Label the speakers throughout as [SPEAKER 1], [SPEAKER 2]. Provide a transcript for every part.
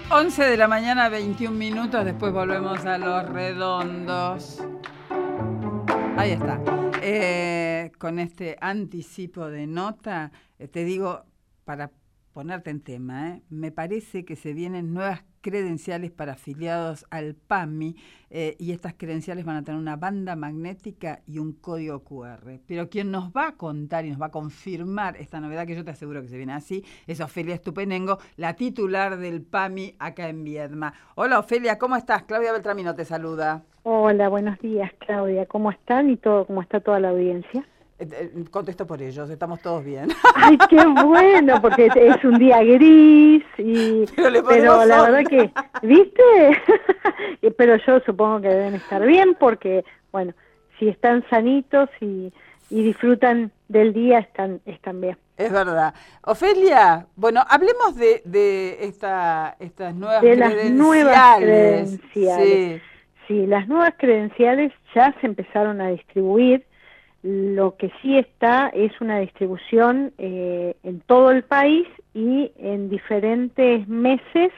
[SPEAKER 1] 11 de la mañana, 21 minutos, después volvemos a Los Redondos. Ahí está. Con este anticipo de nota, te digo, para ponerte en tema, me parece que se vienen nuevas credenciales para afiliados al PAMI y estas credenciales van a tener una banda magnética y un código QR. Pero quien nos va a contar y nos va a confirmar esta novedad, que yo te aseguro que se viene así, es Ofelia Estupenengo, la titular del PAMI acá en Viedma. Hola Ofelia, ¿cómo estás? Claudia Beltramino te saluda.
[SPEAKER 2] Hola, buenos días, Claudia. ¿Cómo están y todo? ¿Cómo está toda la audiencia?
[SPEAKER 1] Contesto por ellos, estamos todos bien.
[SPEAKER 2] Ay, qué bueno, porque es un día gris pero la verdad que, ¿viste? Pero yo supongo que deben estar bien porque, bueno, si están sanitos y disfrutan del día, están bien.
[SPEAKER 1] Es verdad. Ofelia, bueno, hablemos de estas nuevas
[SPEAKER 2] de
[SPEAKER 1] credenciales.
[SPEAKER 2] Las nuevas credenciales.
[SPEAKER 1] Sí.
[SPEAKER 2] Sí, las nuevas credenciales ya se empezaron a distribuir. Lo que sí está es una distribución en todo el país y en diferentes meses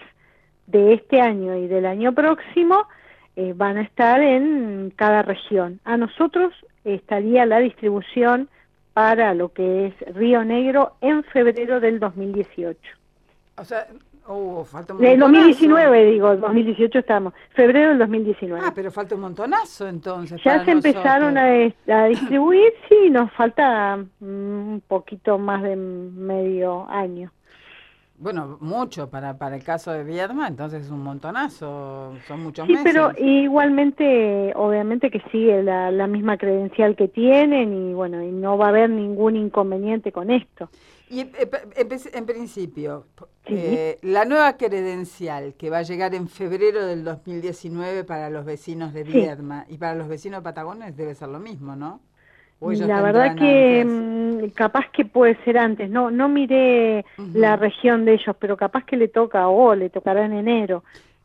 [SPEAKER 2] de este año y del año próximo van a estar en cada región. A nosotros estaría la distribución para lo que es Río Negro en febrero del 2018.
[SPEAKER 1] O sea, falta un montonazo.
[SPEAKER 2] Del 2019, digo, 2018 estamos, febrero del 2019.
[SPEAKER 1] Ah, pero falta un montonazo entonces.
[SPEAKER 2] Ya se empezaron a distribuir, sí, nos falta un poquito más de medio año.
[SPEAKER 1] Bueno, mucho para el caso de Viedma, entonces es un montonazo, son muchos
[SPEAKER 2] sí,
[SPEAKER 1] meses.
[SPEAKER 2] Pero igualmente, obviamente que sigue la misma credencial que tienen y bueno, y no va a haber ningún inconveniente con esto.
[SPEAKER 1] Y en principio,
[SPEAKER 2] sí.
[SPEAKER 1] La nueva credencial que va a llegar en febrero del 2019 para los vecinos de Viedma y para los vecinos de Patagones debe ser lo mismo, ¿no?
[SPEAKER 2] La verdad que capaz que puede ser antes, no miré la región de ellos, pero capaz que le tocará en enero,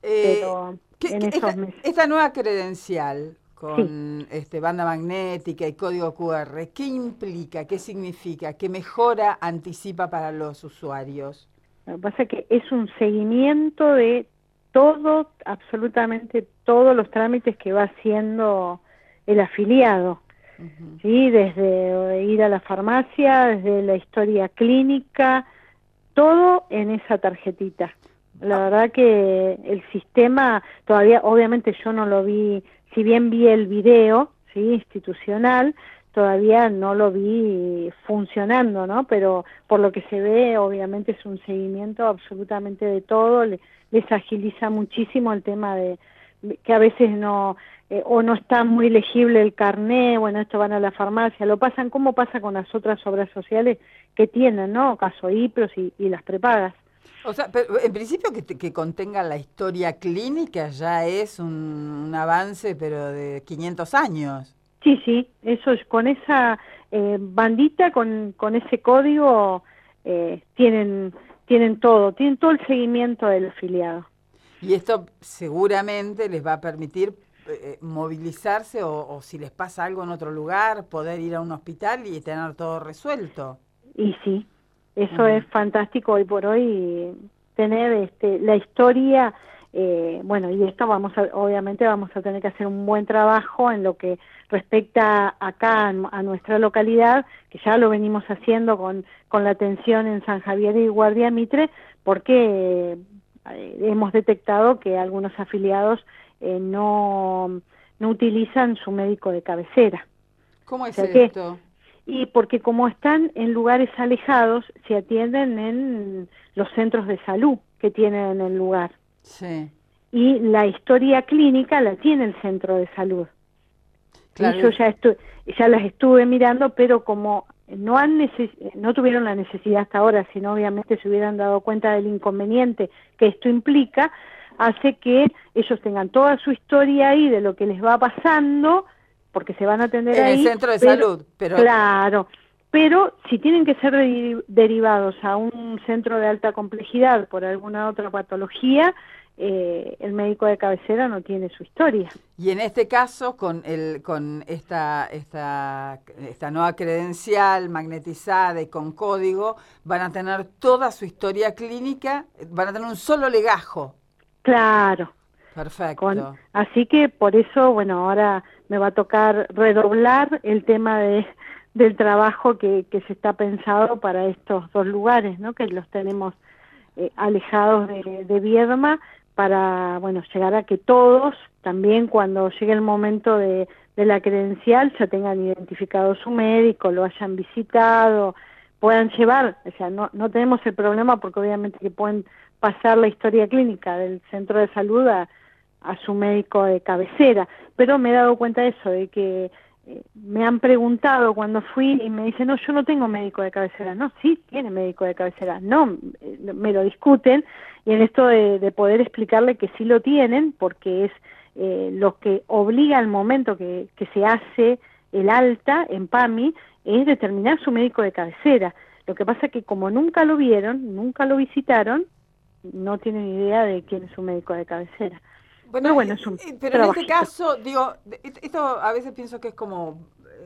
[SPEAKER 2] pero en esos meses.
[SPEAKER 1] Esta nueva credencial con banda magnética y código QR, ¿qué implica, qué significa, qué mejora anticipa para los usuarios?
[SPEAKER 2] Lo que pasa es que es un seguimiento de todo, absolutamente todos los trámites que va haciendo el afiliado. ¿Sí? Desde ir a la farmacia, desde la historia clínica, todo en esa tarjetita. La verdad que el sistema, todavía, obviamente yo no lo vi, si bien vi el video, ¿sí? Institucional, todavía no lo vi funcionando, ¿no? Pero por lo que se ve, obviamente es un seguimiento absolutamente de todo, les agiliza muchísimo el tema de que a veces no o no está muy legible el carné, bueno, esto van a la farmacia, lo pasan como pasa con las otras obras sociales que tienen, ¿no? Caso IPROS y las prepagas.
[SPEAKER 1] O sea, pero en principio que contenga la historia clínica ya es un avance, pero de 500 años.
[SPEAKER 2] Sí, eso es, con esa bandita, con ese código, tienen todo el seguimiento del afiliado.
[SPEAKER 1] Y esto seguramente les va a permitir movilizarse o si les pasa algo en otro lugar, poder ir a un hospital y tener todo resuelto.
[SPEAKER 2] Y sí, eso es fantástico hoy por hoy, tener la historia, bueno, y esto obviamente vamos a tener que hacer un buen trabajo en lo que respecta acá a nuestra localidad, que ya lo venimos haciendo con la atención en San Javier y Guardia Mitre, porque hemos detectado que algunos afiliados no utilizan su médico de cabecera.
[SPEAKER 1] ¿Cómo es esto?
[SPEAKER 2] Y porque como están en lugares alejados, se atienden en los centros de salud que tienen en el lugar.
[SPEAKER 1] Sí.
[SPEAKER 2] Y la historia clínica la tiene el centro de salud. Claro. Y yo ya las estuve mirando, pero como no tuvieron la necesidad hasta ahora, sino obviamente se hubieran dado cuenta del inconveniente que esto implica, hace que ellos tengan toda su historia ahí de lo que les va pasando, porque se van a atender ahí.
[SPEAKER 1] En el centro de salud, pero...
[SPEAKER 2] Claro, pero si tienen que ser derivados a un centro de alta complejidad por alguna otra patología, el médico de cabecera no tiene su historia.
[SPEAKER 1] Y en este caso, con esta nueva credencial magnetizada y con código, van a tener toda su historia clínica, van a tener un solo legajo.
[SPEAKER 2] Claro.
[SPEAKER 1] Perfecto.
[SPEAKER 2] Así que por eso, bueno, ahora me va a tocar redoblar el tema del trabajo que se está pensado para estos dos lugares, ¿no? Que los tenemos alejados de Viedma para, bueno, llegar a que todos, también cuando llegue el momento de la credencial, ya tengan identificado su médico, lo hayan visitado, puedan llevar, o sea, no tenemos el problema porque obviamente que pueden pasar la historia clínica del centro de salud a su médico de cabecera, pero me he dado cuenta de eso, de que me han preguntado cuando fui y me dicen, no, yo no tengo médico de cabecera. No, sí, tiene médico de cabecera. No, me lo discuten, y en esto de poder explicarle que sí lo tienen, porque es lo que obliga al momento que se hace el alta en PAMI, es determinar su médico de cabecera. Lo que pasa es que como nunca lo vieron, nunca lo visitaron, no tienen idea de quién es su médico de cabecera.
[SPEAKER 1] Bueno,
[SPEAKER 2] pero bueno, es un
[SPEAKER 1] pero en este caso, digo, esto a veces pienso que es como,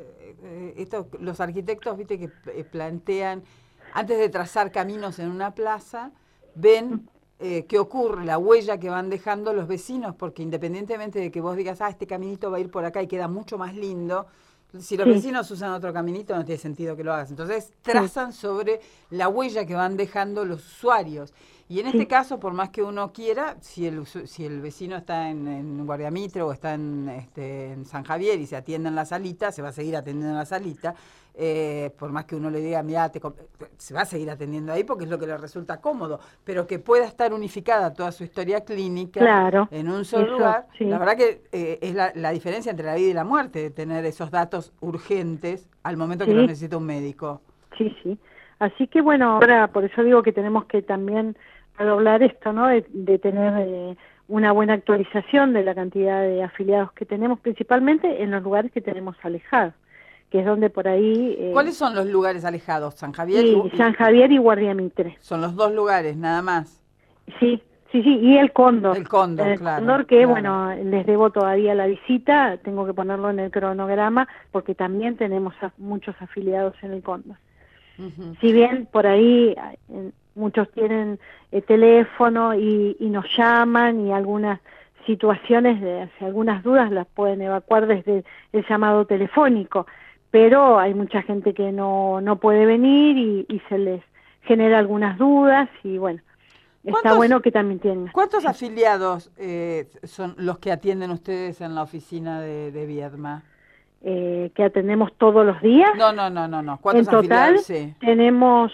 [SPEAKER 1] esto, los arquitectos, viste, que plantean, antes de trazar caminos en una plaza, ven qué ocurre, la huella que van dejando los vecinos, porque independientemente de que vos digas, este caminito va a ir por acá y queda mucho más lindo, si los vecinos usan otro caminito no tiene sentido que lo hagas. Entonces trazan sobre la huella que van dejando los usuarios. Y en este caso, por más que uno quiera, si el vecino está en Guardiamitre o está en San Javier y se atiende en la salita, se va a seguir atendiendo en la salita. Por más que uno le diga, mira, se va a seguir atendiendo ahí porque es lo que le resulta cómodo, pero que pueda estar unificada toda su historia clínica en un solo lugar. La verdad que es la diferencia entre la vida y la muerte, de tener esos datos urgentes al momento que los necesita un médico.
[SPEAKER 2] Sí, sí. Así que bueno, ahora por eso digo que tenemos que también redoblar esto, ¿no? De tener una buena actualización de la cantidad de afiliados que tenemos, principalmente en los lugares que tenemos alejados, que es donde por ahí...
[SPEAKER 1] ¿Cuáles son los lugares alejados? ¿San Javier
[SPEAKER 2] San Javier y Guardiamitre.
[SPEAKER 1] Son los dos lugares, nada más.
[SPEAKER 2] Sí, y el Cóndor.
[SPEAKER 1] El Cóndor, claro.
[SPEAKER 2] Cóndor que, bueno, les debo todavía la visita, tengo que ponerlo en el cronograma, porque también tenemos muchos afiliados en el Cóndor. Si bien por ahí muchos tienen teléfono y nos llaman, y algunas situaciones, algunas dudas las pueden evacuar desde el llamado telefónico, pero hay mucha gente que no puede venir y se les genera algunas dudas, y bueno, está bueno que también tengan.
[SPEAKER 1] ¿Cuántos afiliados son los que atienden ustedes en la oficina de Viedma?
[SPEAKER 2] Que atendemos todos los días.
[SPEAKER 1] No. ¿Cuántos
[SPEAKER 2] en total
[SPEAKER 1] afiliados?
[SPEAKER 2] Tenemos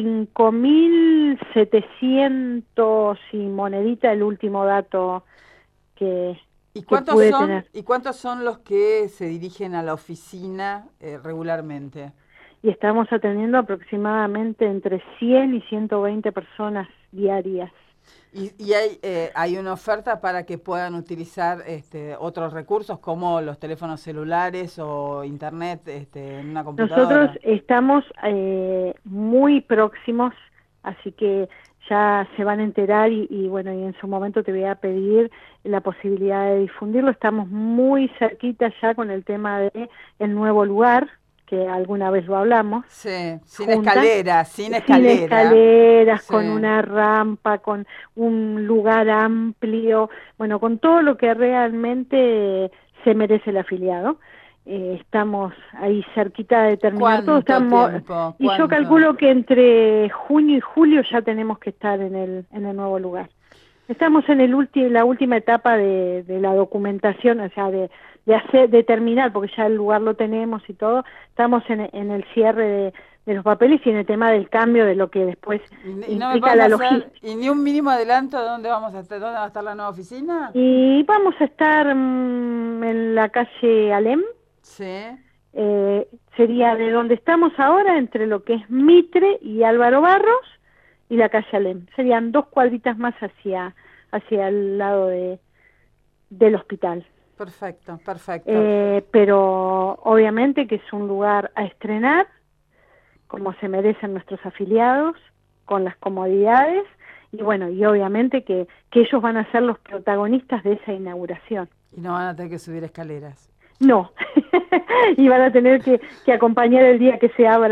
[SPEAKER 2] 5.700 y monedita, el último dato que pude tener.
[SPEAKER 1] ¿Y cuántos son los que se dirigen a la oficina regularmente?
[SPEAKER 2] Y estamos atendiendo aproximadamente entre 100 y 120 personas diarias.
[SPEAKER 1] ¿Y hay una oferta para que puedan utilizar otros recursos como los teléfonos celulares o internet en una computadora?
[SPEAKER 2] Nosotros estamos muy próximos, así que ya se van a enterar y bueno, y en su momento te voy a pedir la posibilidad de difundirlo. Estamos muy cerquita ya con el tema de el nuevo lugar, que alguna vez lo hablamos.
[SPEAKER 1] Sí, sin
[SPEAKER 2] escaleras, con una rampa, con un lugar amplio, bueno, con todo lo que realmente se merece el afiliado. Estamos ahí cerquita de terminar todo.
[SPEAKER 1] ¿Cuánto?
[SPEAKER 2] Y yo calculo que entre junio y julio ya tenemos que estar en el nuevo lugar. Estamos en la última etapa de la documentación, o sea, de terminar, porque ya el lugar lo tenemos y todo. Estamos en el cierre de los papeles y en el tema del cambio de lo que después implica la logística.
[SPEAKER 1] ¿Y ni un mínimo adelanto de dónde vamos a estar, dónde va a estar la nueva oficina?
[SPEAKER 2] Y vamos a estar en la calle Alem.
[SPEAKER 1] Sí.
[SPEAKER 2] Sería de donde estamos ahora, entre lo que es Mitre y Álvaro Barros y la calle Alem. Serían 2 cuadritas más hacia el lado del hospital.
[SPEAKER 1] Perfecto.
[SPEAKER 2] Pero obviamente que es un lugar a estrenar, como se merecen nuestros afiliados, con las comodidades, y bueno, y obviamente que ellos van a ser los protagonistas de esa inauguración.
[SPEAKER 1] Y no van a tener que subir escaleras.
[SPEAKER 2] No, y van a tener que acompañar el día que se abra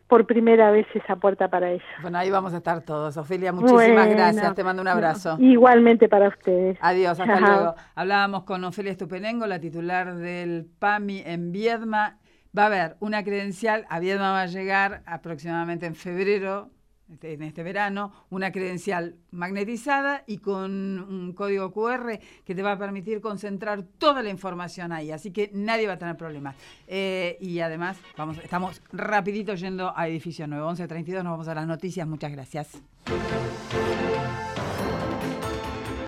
[SPEAKER 2] por primera vez esa puerta para ella.
[SPEAKER 1] Bueno, ahí vamos a estar todos. Ofelia, muchísimas gracias. Te mando un abrazo.
[SPEAKER 2] Igualmente para ustedes.
[SPEAKER 1] Adiós, hasta
[SPEAKER 2] Chao.
[SPEAKER 1] luego. Hablábamos con Ofelia Estupenengo, la titular del PAMI en Viedma. Va a haber una credencial, a Viedma va a llegar aproximadamente en febrero, en este verano, una credencial magnetizada y con un código QR que te va a permitir concentrar toda la información ahí, así que nadie va a tener problemas. Y además, estamos rapidito yendo a Edificio 9, 11:32, nos vamos a las noticias, muchas gracias.